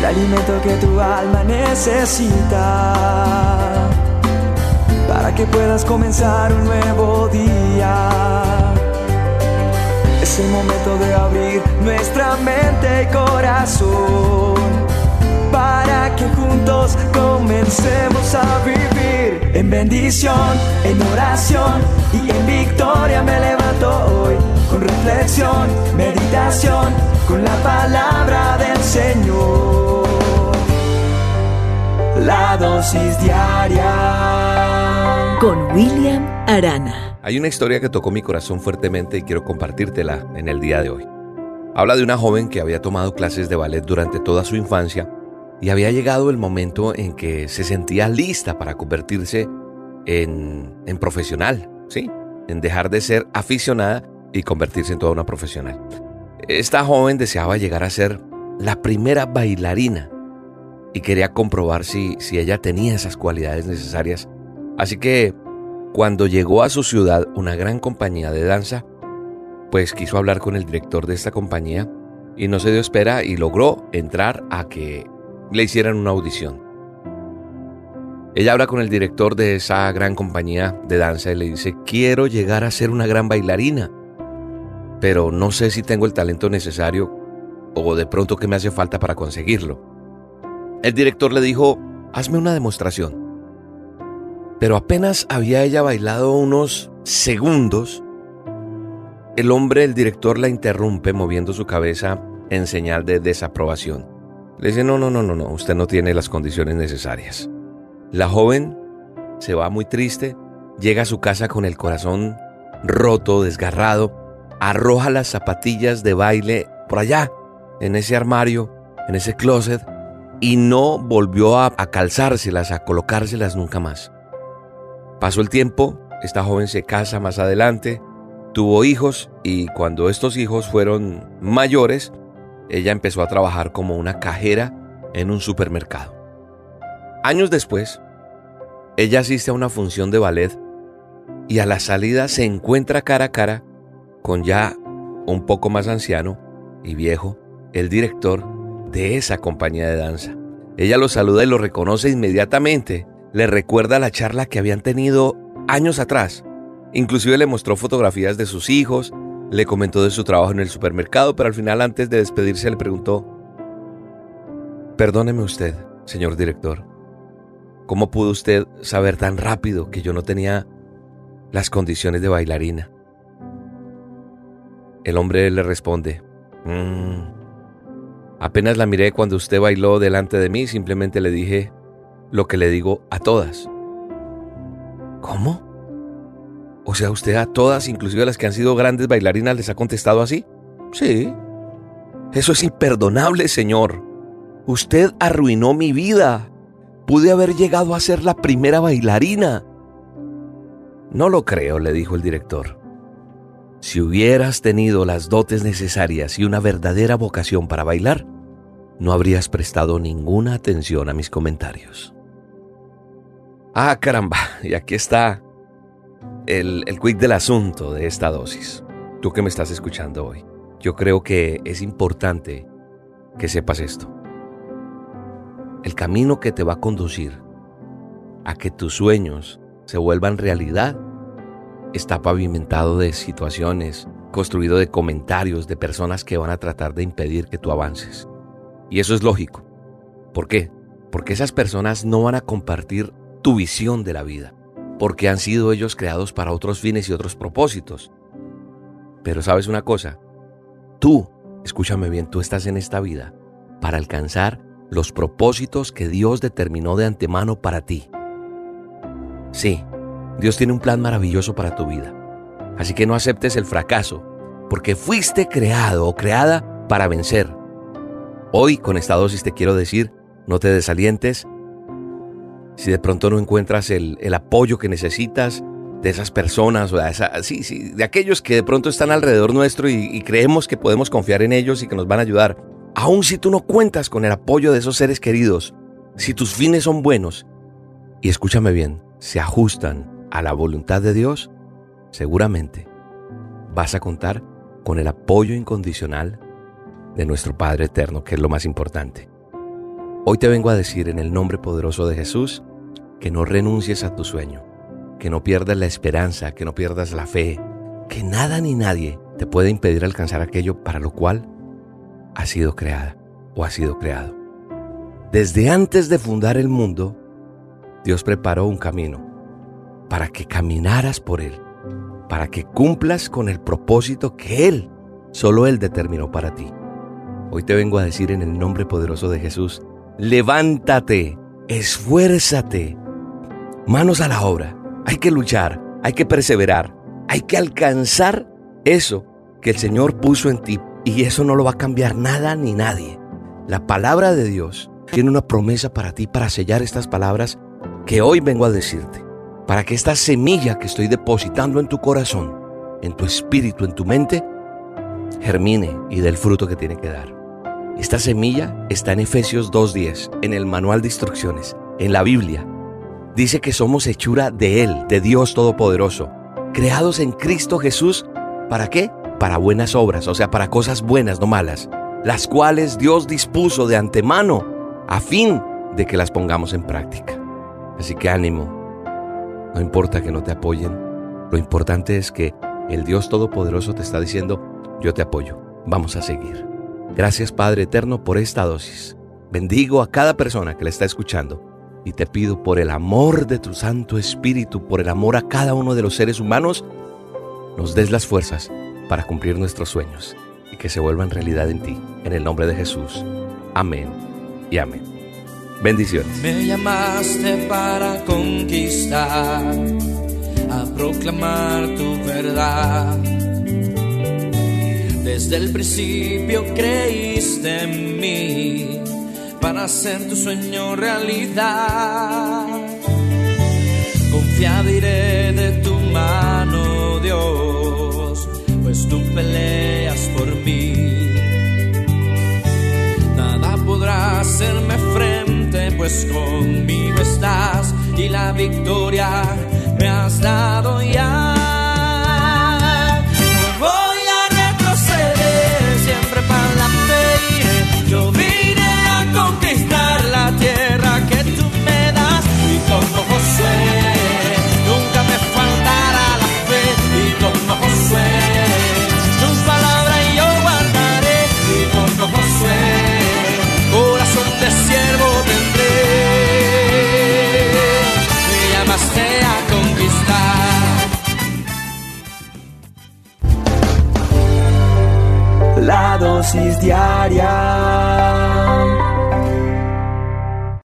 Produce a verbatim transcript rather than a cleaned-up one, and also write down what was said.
alimento que tu alma necesita, para que puedas comenzar un nuevo día. Es el momento de abrir nuestra mente y corazón, para que juntos comencemos a vivir en bendición, en oración y en victoria. Me levanto hoy con reflexión, meditación, con la palabra del Señor. La dosis diaria con William Arana. Hay una historia que tocó mi corazón fuertemente y quiero compartírtela en el día de hoy. Habla de una joven que había tomado clases de ballet durante toda su infancia y había llegado el momento en que se sentía lista para convertirse en, en profesional, ¿sí? En dejar de ser aficionada y convertirse en toda una profesional. Esta joven deseaba llegar a ser la primera bailarina y quería comprobar si, si ella tenía esas cualidades necesarias. Así que cuando llegó a su ciudad una gran compañía de danza, pues quiso hablar con el director de esta compañía y no se dio espera y logró entrar a que le hicieran una audición. Ella habla con el director de esa gran compañía de danza y le dice: quiero llegar a ser una gran bailarina, pero no sé si tengo el talento necesario o de pronto qué me hace falta para conseguirlo. El director le dijo: hazme una demostración. Pero apenas había ella bailado unos segundos, el hombre, el director, la interrumpe moviendo su cabeza en señal de desaprobación. Le dice: no, no, no, no, no, usted no tiene las condiciones necesarias. La joven se va muy triste, llega a su casa con el corazón roto, desgarrado, arroja las zapatillas de baile por allá, en ese armario, en ese closet, y no volvió a, a calzárselas, a colocárselas nunca más. Pasó el tiempo, esta joven se casa más adelante, tuvo hijos y cuando estos hijos fueron mayores, ella empezó a trabajar como una cajera en un supermercado. Años después, ella asiste a una función de ballet y a la salida se encuentra cara a cara con ya un poco más anciano y viejo, el director de esa compañía de danza. Ella lo saluda y lo reconoce inmediatamente. Le recuerda la charla que habían tenido años atrás. Inclusive le mostró fotografías de sus hijos, le comentó de su trabajo en el supermercado, pero al final, antes de despedirse, le preguntó: perdóneme usted, señor director, ¿cómo pudo usted saber tan rápido que yo no tenía las condiciones de bailarina? El hombre le responde: mmm, apenas la miré cuando usted bailó delante de mí, simplemente le dije lo que le digo a todas. ¿Cómo? O sea, ¿usted a todas, inclusive a las que han sido grandes bailarinas, les ha contestado así? Sí. Eso es imperdonable, señor. Usted arruinó mi vida. Pude haber llegado a ser la primera bailarina. No lo creo, le dijo el director. Si hubieras tenido las dotes necesarias y una verdadera vocación para bailar, no habrías prestado ninguna atención a mis comentarios. Ah, caramba, y aquí está el, el quick del asunto de esta dosis. Tú que me estás escuchando hoy, yo creo que es importante que sepas esto. El camino que te va a conducir a que tus sueños se vuelvan realidad está pavimentado de situaciones, construido de comentarios de personas que van a tratar de impedir que tú avances. Y eso es lógico. ¿Por qué? Porque esas personas no van a compartir tu visión de la vida, porque han sido ellos creados para otros fines y otros propósitos. Pero ¿sabes una cosa? Tú, escúchame bien, tú estás en esta vida para alcanzar los propósitos que Dios determinó de antemano para ti. Sí, Dios tiene un plan maravilloso para tu vida. Así que no aceptes el fracaso, porque fuiste creado o creada para vencer. Hoy, con esta dosis, te quiero decir, no te desalientes. Si de pronto no encuentras el, el apoyo que necesitas de esas personas, o de, esa, sí, sí, de aquellos que de pronto están alrededor nuestro y, y creemos que podemos confiar en ellos y que nos van a ayudar. Aun si tú no cuentas con el apoyo de esos seres queridos, si tus fines son buenos, y escúchame bien, se ajustan a la voluntad de Dios, seguramente vas a contar con el apoyo incondicional de nuestro Padre Eterno, que es lo más importante. Hoy te vengo a decir en el nombre poderoso de Jesús que no renuncies a tu sueño, que no pierdas la esperanza, que no pierdas la fe, que nada ni nadie te puede impedir alcanzar aquello para lo cual has sido creada o has sido creado. Desde antes de fundar el mundo, Dios preparó un camino para que caminaras por él, para que cumplas con el propósito que Él, solo Él determinó para ti. Hoy te vengo a decir en el nombre poderoso de Jesús, levántate, esfuérzate, manos a la obra. Hay que luchar, hay que perseverar, hay que alcanzar eso que el Señor puso en ti, y eso no lo va a cambiar nada ni nadie. La palabra de Dios tiene una promesa para ti, para sellar estas palabras que hoy vengo a decirte, para que esta semilla que estoy depositando en tu corazón, en tu espíritu, en tu mente, germine y dé el fruto que tiene que dar. Esta semilla está en Efesios dos diez, en el manual de instrucciones, en la Biblia. Dice que somos hechura de Él, de Dios Todopoderoso, creados en Cristo Jesús. ¿Para qué? Para buenas obras, o sea, para cosas buenas, no malas, las cuales Dios dispuso de antemano a fin de que las pongamos en práctica. Así que ánimo, no importa que no te apoyen, lo importante es que el Dios Todopoderoso te está diciendo, yo te apoyo, vamos a seguir. Gracias, Padre Eterno, por esta dosis. Bendigo a cada persona que la está escuchando y te pido por el amor de tu Santo Espíritu, por el amor a cada uno de los seres humanos, nos des las fuerzas para cumplir nuestros sueños y que se vuelvan realidad en ti, en el nombre de Jesús. Amén y amén. Bendiciones. Me llamaste para conquistar, a proclamar tu verdad. Desde el principio creíste en mí, para hacer tu sueño realidad. Confiado iré de tu mano, Dios, pues tú peleas por mí. Nada podrá hacerme frente, pues conmigo estás y la victoria me has dado ya. No voy a retroceder, siempre para adelante iré. Yo vine a conquistar la tierra que tú me das, y como Josué nunca me faltará la fe, y como Josué tu palabra yo guardaré, y como Josué corazón de siervo tendré. Me llamaste a conquistar. La dosis diaria